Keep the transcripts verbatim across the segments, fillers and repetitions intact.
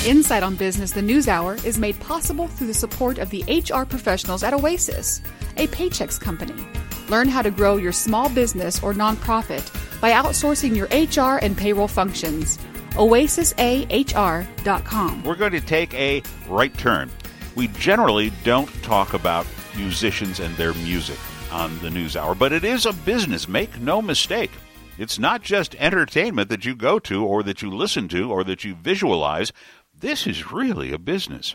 Insight on Business, the News Hour, is made possible through the support of the H R professionals at Oasis, a Paychex company. Learn how to grow your small business or nonprofit by outsourcing your H R and payroll functions. oasis a h r dot com. We're going to take a right turn. We generally don't talk about musicians and their music on the News Hour, but it is a business. Make no mistake. It's not just entertainment that you go to or that you listen to or that you visualize. This is really a business.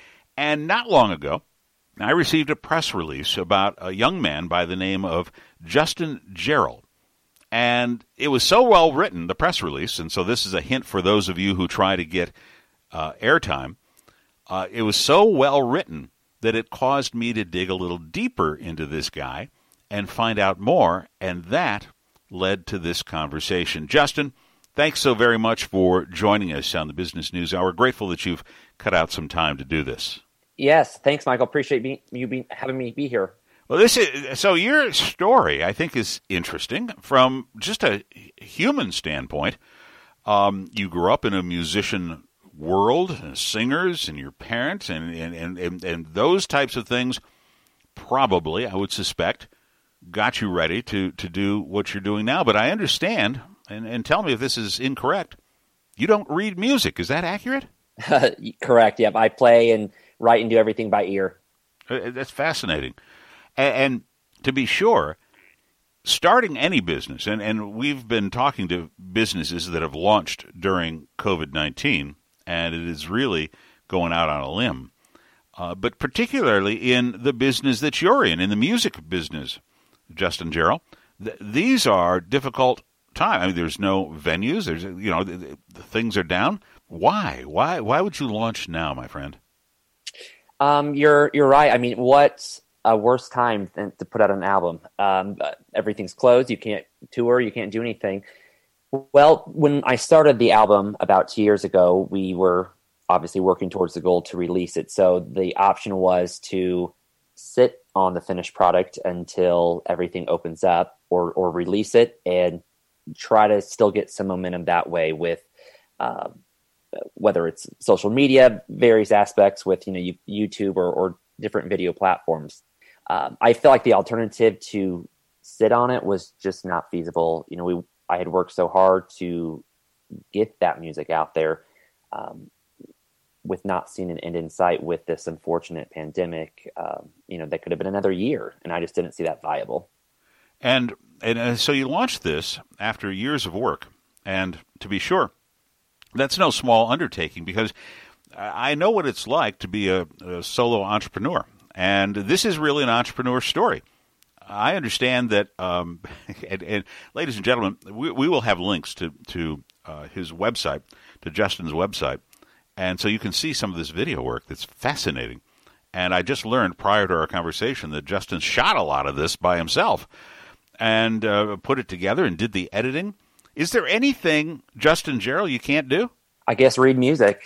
And not long ago, I received a press release about a young man by the name of Justin Jarrell. And it was so well written, the press release, and so this is a hint for those of you who try to get uh, airtime. Uh, it was so well written that it caused me to dig a little deeper into this guy and find out more, and that led to this conversation. Justin, thanks so very much for joining us on the Business News Hour. Grateful that you've cut out some time to do this. Yes, thanks, Michael. Appreciate me, you be, having me be here. Well, this is so. Your story, I think, is interesting from just a human standpoint. Um, you grew up in a musician world, uh, singers, and your parents, and and, and and and those types of things. Probably, I would suspect, got you ready to, to do what you're doing now. But I understand, and, and tell me if this is incorrect, you don't read music. Is that accurate? Correct, yep. I play and write and do everything by ear. Uh, That's fascinating. And, and to be sure, starting any business, and, and we've been talking to businesses that have launched during covid nineteen, and it is really going out on a limb, uh, but particularly in the business that you're in, in the music business, Justin Jarrell, th- these are difficult times. I mean, there's no venues. There's, you know, the, the things are down. Why? Why? Why would you launch now, my friend? Um, you're you're right. I mean, what's a worse time than to put out an album? Um, everything's closed. You can't tour. You can't do anything. Well, when I started the album about two years ago, we were obviously working towards the goal to release it. So the option was to sit on the finished product until everything opens up, or or release it and try to still get some momentum that way with uh, whether it's social media, various aspects with, you know, YouTube or, or different video platforms. Um, I feel like the alternative to sit on it was just not feasible. You know, we I had worked so hard to get that music out there, um, with not seeing an end in sight with this unfortunate pandemic. Um, you know, that could have been another year, and I just didn't see that viable. And and uh, so you launched this after years of work, and to be sure, that's no small undertaking, because I know what it's like to be a, a solo entrepreneur, and this is really an entrepreneur story. I understand that, um, and, and ladies and gentlemen, we, we will have links to, to uh, his website, to Justin's website, and so you can see some of this video work that's fascinating. And I just learned prior to our conversation that Justin shot a lot of this by himself and uh, put it together and did the editing. Is there anything, Justin Jarrell, you can't do? I guess read music.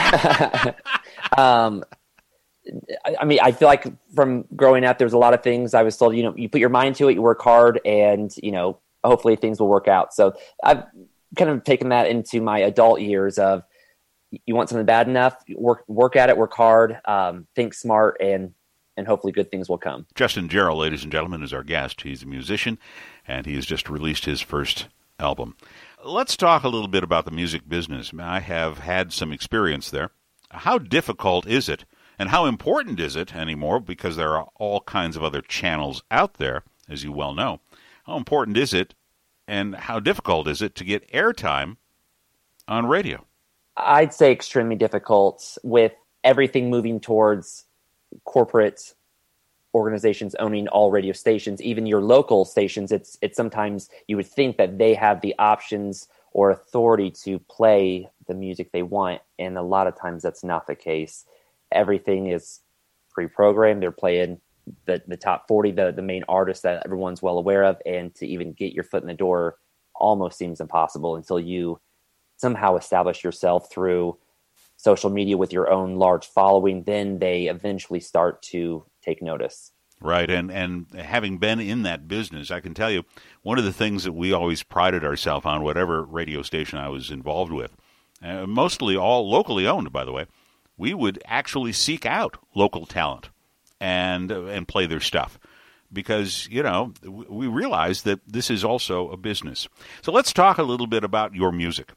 um, I, I mean, I feel like from growing up, there's a lot of things I was told, you know, you put your mind to it, you work hard, and, you know, hopefully things will work out. So I've kind of taken that into my adult years of, you want something bad enough, work work at it, work hard, um, think smart, and and hopefully good things will come. Justin Jarrell, ladies and gentlemen, is our guest. He's a musician, and he has just released his first album. Let's talk a little bit about the music business. I have had some experience there. How difficult is it, and how important is it anymore, because there are all kinds of other channels out there, as you well know. How important is it, and how difficult is it to get airtime on radio? I'd say extremely difficult, with everything moving towards corporate organizations owning all radio stations, even your local stations. It's it's sometimes you would think that they have the options or authority to play the music they want, and a lot of times that's not the case. Everything is pre-programmed. They're playing the, the top forty, the, the main artists that everyone's well aware of, and to even get your foot in the door almost seems impossible until you somehow establish yourself through social media with your own large following. Then they eventually start to take notice. Right, and and having been in that business, I can tell you, one of the things that we always prided ourselves on, whatever radio station I was involved with, uh, mostly all locally owned, by the way, we would actually seek out local talent and uh, and play their stuff because, you know, we realize that this is also a business. So let's talk a little bit about your music.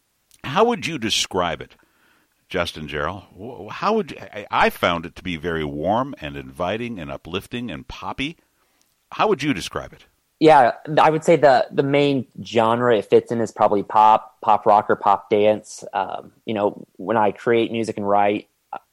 How would you describe it, Justin Jarrell? How would you, I found it to be very warm and inviting and uplifting and poppy. How would you describe it? Yeah, I would say the the main genre it fits in is probably pop, pop rock, or pop dance. Um, you know, when I create music and write,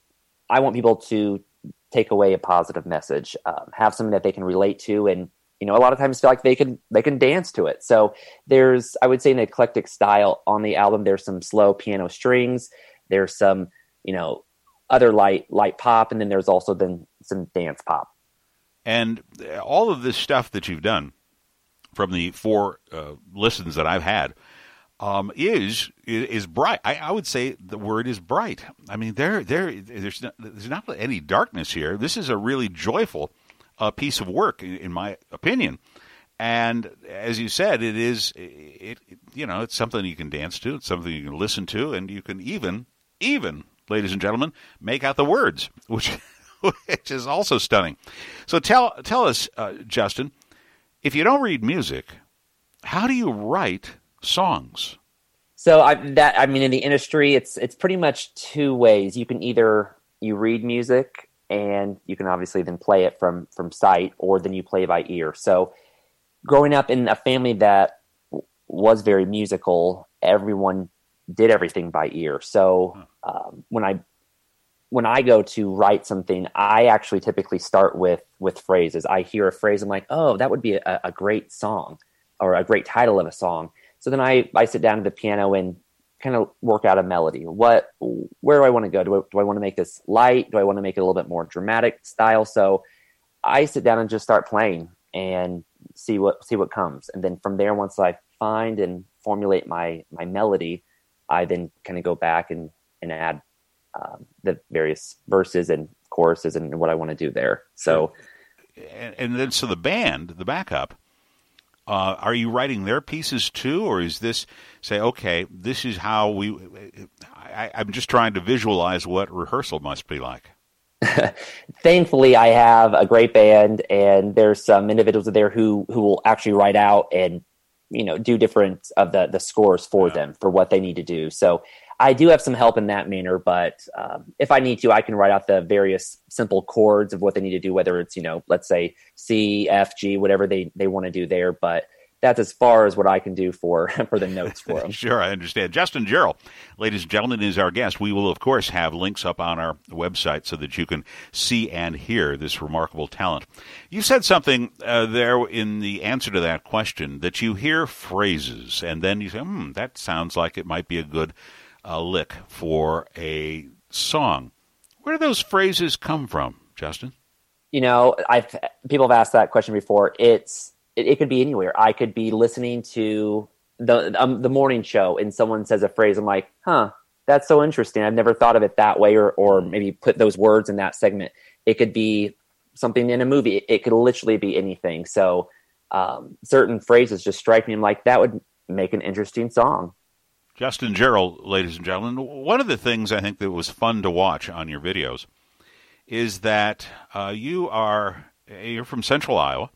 I want people to take away a positive message, um, have something that they can relate to, and you know, a lot of times feel like they can they can dance to it. So there's, I would say, an eclectic style on the album. There's some slow piano strings. There's some, you know, other light light pop, and then there's also then some dance pop. And all of this stuff that you've done, from the four uh, listens that I've had, um, is is bright. I, I would say the word is bright. I mean, there there there's not, there's not any darkness here. This is a really joyful uh, piece of work, in, in my opinion. And as you said, it is it, it you know it's something you can dance to. It's something you can listen to, and you can even even ladies and gentlemen make out the words, which which is also stunning. So tell tell us, uh, Justin. If you don't read music, how do you write songs? So I, that I mean, in the industry, it's it's pretty much two ways. You can either you read music, and you can obviously then play it from from sight, or then you play by ear. So growing up in a family that was very musical, everyone did everything by ear. So um, when I when I go to write something, I actually typically start with with phrases. I hear a phrase, I'm like, oh, that would be a, a great song or a great title of a song. So then I, I sit down at the piano and kind of work out a melody. What, where do I want to go? Do I, do I want to make this light? Do I want to make it a little bit more dramatic style? So I sit down and just start playing and see what see what comes. And then from there, once I find and formulate my my melody, I then kind of go back and, and add Um, the various verses and choruses and what I want to do there. So, and, and then so the band, the backup, uh, are you writing their pieces too, or is this say, okay, this is how we? I, I'm just trying to visualize what rehearsal must be like. Thankfully, I have a great band, and there's some individuals there who who will actually write out and you know do different of the the scores for yeah. them for what they need to do. So I do have some help in that manner, but um, if I need to, I can write out the various simple chords of what they need to do, whether it's, you know, let's say C, F, G, whatever they, they want to do there. But that's as far as what I can do for, for the notes for them. Sure, I understand. Justin Jarrell, ladies and gentlemen, is our guest. We will, of course, have links up on our website so that you can see and hear this remarkable talent. You said something uh, there in the answer to that question, that you hear phrases, and then you say, hmm, that sounds like it might be a good a lick for a song. Where do those phrases come from, Justin? You know, I've people have asked that question before. It's it, it could be anywhere. I could be listening to the um, the morning show, and someone says a phrase. I'm like, huh, that's so interesting. I've never thought of it that way, or or maybe put those words in that segment. It could be something in a movie. It, it could literally be anything. So um, certain phrases just strike me. I'm like, that would make an interesting song. Justin Jarrell, ladies and gentlemen, one of the things I think that was fun to watch on your videos is that uh, you are you're from Central Iowa,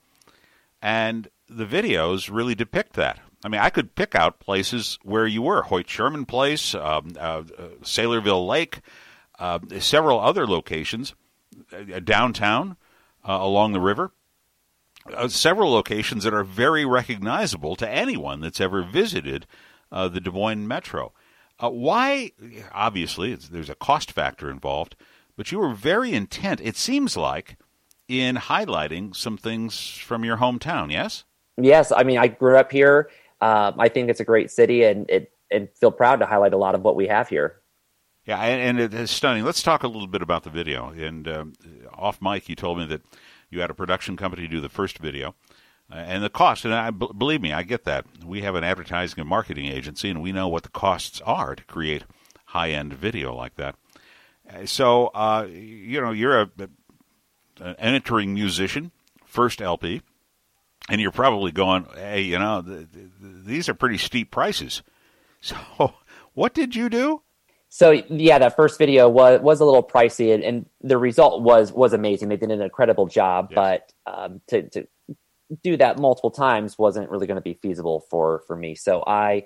and the videos really depict that. I mean, I could pick out places where you were: Hoyt Sherman Place, um, uh, uh, Saylorville Lake, uh, several other locations, uh, downtown, uh, along the river. Uh, several locations that are very recognizable to anyone that's ever visited Uh, the Des Moines Metro. Uh, why? Obviously, it's, there's a cost factor involved, but you were very intent, it seems like, in highlighting some things from your hometown, yes? Yes. I mean, I grew up here. Um, I think it's a great city, and, it, and feel proud to highlight a lot of what we have here. Yeah, and, and it is stunning. Let's talk a little bit about the video. And um, off mic, you told me that you had a production company do the first video. Uh, and the cost, and I, b- believe me, I get that. We have an advertising and marketing agency, and we know what the costs are to create high-end video like that. Uh, so, uh, you know, you're a, a, an entering musician, first L P, and you're probably going, hey, you know, th- th- these are pretty steep prices. So What did you do? So yeah, that first video was was a little pricey, and, and the result was was amazing. They did an incredible job, yes. but um, to to do that multiple times wasn't really going to be feasible for for me. So I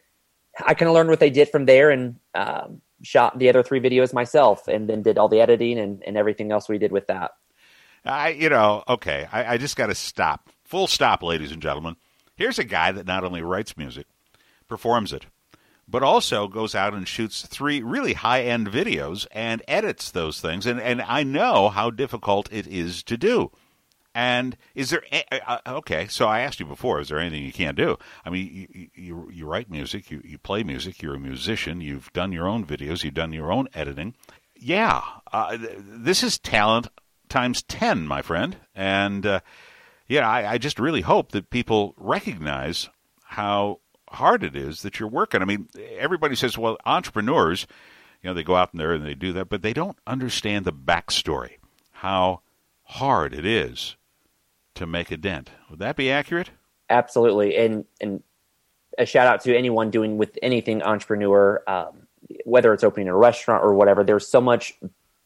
I kind of learned what they did from there, and um, shot the other three videos myself, and then did all the editing and, and everything else we did with that. I you know okay, I, I just got to stop. Full stop, ladies and gentlemen. Here's a guy that not only writes music, performs it, but also goes out and shoots three really high-end videos and edits those things. And, and I know how difficult it is to do. And is there uh, – okay, so I asked you before, is there anything you can't do? I mean, you you, you write music, you, you play music, you're a musician, you've done your own videos, you've done your own editing. Yeah, uh, this is talent times ten, my friend. And, uh, yeah, I, I just really hope that people recognize how – hard it is that you're working. I mean, everybody says, well, entrepreneurs, you know, they go out there and they do that, but they don't understand the backstory, how hard it is to make a dent. Would that be accurate? Absolutely. And and a shout out to anyone doing with anything entrepreneur, um, whether it's opening a restaurant or whatever, there's so much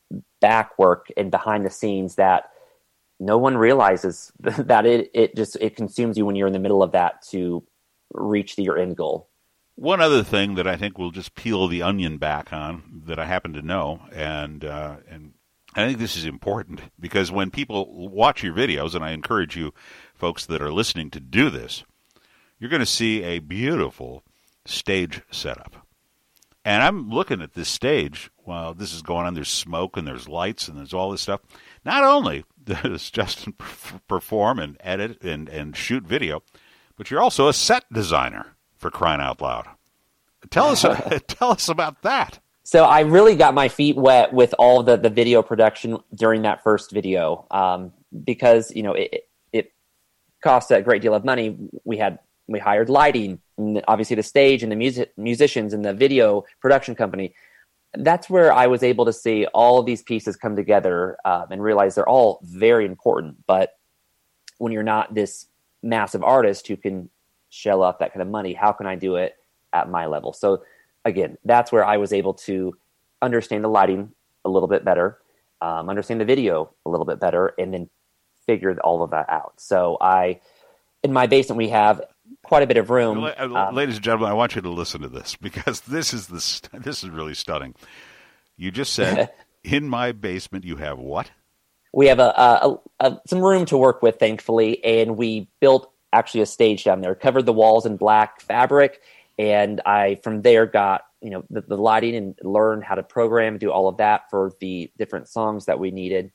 back work and behind the scenes that no one realizes that it, it just, it consumes you when you're in the middle of that to reach your end goal. One other thing that I think we'll just peel the onion back on that I happen to know, and uh, and I think this is important because when people watch your videos, and I encourage you folks that are listening to do this, you're going to see a beautiful stage setup. And I'm looking at this stage while this is going on. There's smoke and there's lights and there's all this stuff. Not only does Justin perform and edit and, and shoot video, but you're also a set designer, for crying out loud. Tell us tell us about that. So I really got my feet wet with all the, the video production during that first video um, because, you know, it, it cost a great deal of money. We had we hired lighting, and obviously the stage and the music musicians and the video production company. That's where I was able to see all of these pieces come together um, and realize they're all very important. But when you're not this massive artist who can shell out that kind of money, how can I do it at my level? So again, that's where I was able to understand the lighting a little bit better, um, understand the video a little bit better, and then figured all of that out. So I, in my basement, we have quite a bit of room. Um, Ladies and gentlemen, I want you to listen to this because this is the this is really stunning. You just said, in my basement, you have what? We have a, a, a some room to work with, thankfully, and we built actually a stage down there, covered the walls in black fabric, and I from there got you know the, the lighting and learned how to program, do all of that for the different songs that we needed,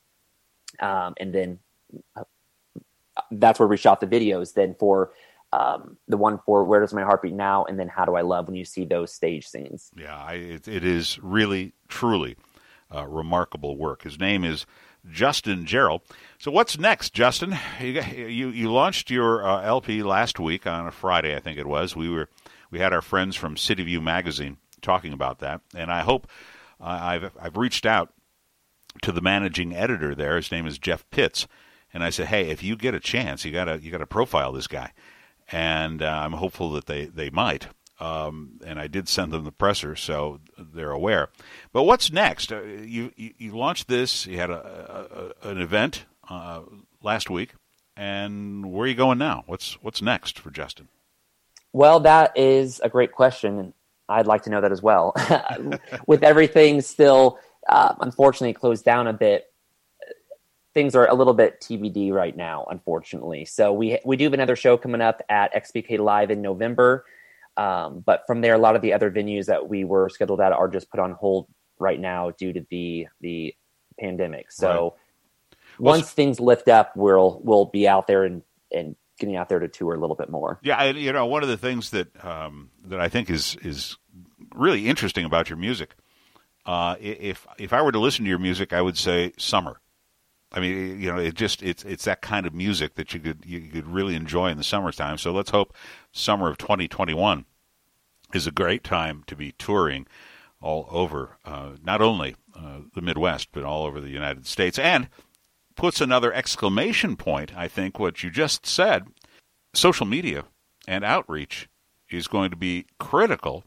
um, and then uh, that's where we shot the videos. Then for um, the one for Where Does My Heart Beat Now, and then How Do I Love When You See Those Stage Scenes. Yeah, I, it, it is really truly uh, remarkable work. His name is Justin Jarrell. So what's next, Justin? You you, you launched your uh, L P last week on a Friday, I think it was. We were we had our friends from City View Magazine talking about that, and I hope uh, I've I've reached out to the managing editor there. His name is Jeff Pitts, and I said, hey, if you get a chance, you gotta you gotta profile this guy, and uh, I'm hopeful that they they might. Um, and I did send them the presser, so they're aware. But what's next? Uh, you, you you launched this. You had a, a an event uh, last week, and where are you going now? What's what's next for Justin? Well, that is a great question, and I'd like to know that as well. With everything still, uh, unfortunately, closed down a bit, things are a little bit T B D right now, unfortunately. So we we do have another show coming up at X P K Live in November. Um, but from there, a lot of the other venues that we were scheduled at are just put on hold right now due to the the pandemic. So right. Well, once things lift up, we'll we'll be out there and, and getting out there to tour a little bit more. Yeah, I, you know, one of the things that um, that I think is is really interesting about your music, uh, if if I were to listen to your music, I would say summer. I mean, you know, it just it's it's that kind of music that you could you could really enjoy in the summertime. So let's hope summer of twenty twenty-one is a great time to be touring all over, uh, not only uh, the Midwest, but all over the United States. And puts another exclamation point, I think, what you just said. Social media and outreach is going to be critical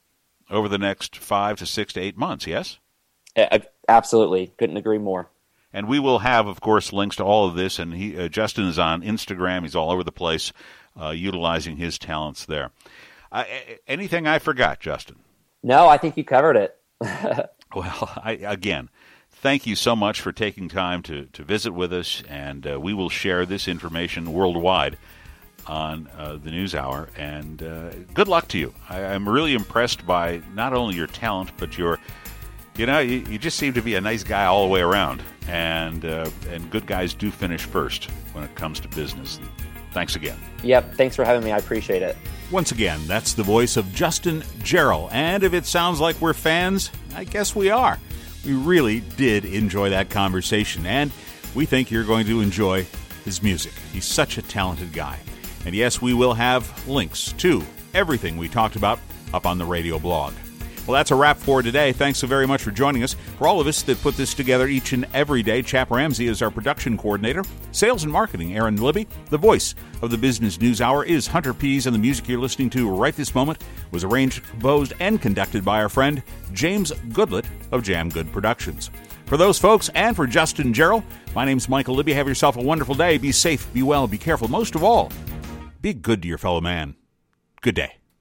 over the next five to six to eight months, yes? Uh, absolutely. Couldn't agree more. And we will have, of course, links to all of this. And he, uh, Justin is on Instagram. He's all over the place, uh, utilizing his talents there. Uh, anything I forgot, Justin? No, I think you covered it. Well, I, again, thank you so much for taking time to, to visit with us. And uh, we will share this information worldwide on uh, the NewsHour. And uh, good luck to you. I, I'm really impressed by not only your talent, but your... You know, you, you just seem to be a nice guy all the way around, and uh, and good guys do finish first when it comes to business. Thanks again. Yep, thanks for having me. I appreciate it. Once again, that's the voice of Justin Jarrell, and if it sounds like we're fans, I guess we are. We really did enjoy that conversation, and we think you're going to enjoy his music. He's such a talented guy. And yes, we will have links to everything we talked about up on the radio blog. Well, that's a wrap for today. Thanks so very much for joining us. For all of us that put this together each and every day, Chap Ramsey is our production coordinator. Sales and marketing, Aaron Libby. The voice of the Business News Hour is Hunter Pease, and the music you're listening to right this moment was arranged, composed, and conducted by our friend James Goodlett of Jam Good Productions. For those folks and for Justin Jarrell, my name's Michael Libby. Have yourself a wonderful day. Be safe, be well, be careful. Most of all, be good to your fellow man. Good day.